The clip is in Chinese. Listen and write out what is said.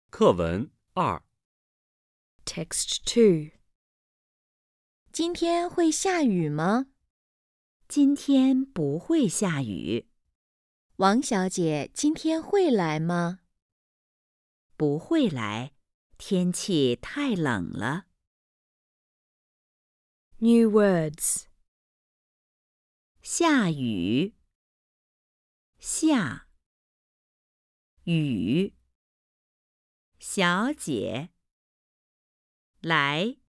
课文2 Text 2. 今天会下雨吗？ 今天不会下雨。 王小姐今天会来吗？ 不会来，天气太冷了。 New words. 下雨，下雨，小姐，来。